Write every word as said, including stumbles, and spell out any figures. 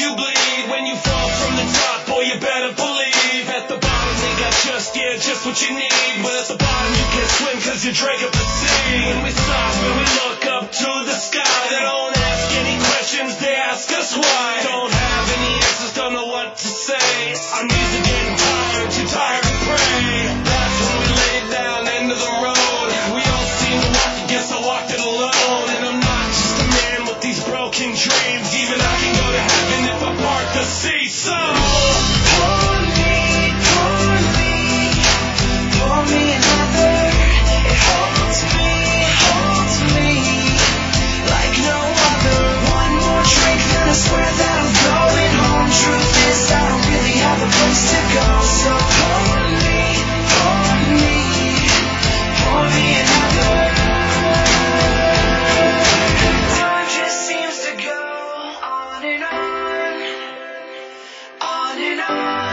you bleed. When you fall from the top, boy, you better believe. At the bottom, they got just, yeah, just what you need. But at the bottom, you can't swim cause you drank up the sea. When we stop and we look up to the sky, they don't ask any questions, they ask us why. Don't have any answers, don't know what to say. Our knees are getting tired, too tired to pray. That's when we lay down, end of the road. We all seem to walk, I guess I walked it alone. And I'm not just a man with these broken dreams. Even I can go to heaven if I part the sea. So Pour me, pour me, pour me another. It holds me, holds me like no other. One more drink, then I swear that I'm going home. Truth is, I don't really have a place to go. So pour me, pour me, pour me another. Time just seems to go on and on, on and on.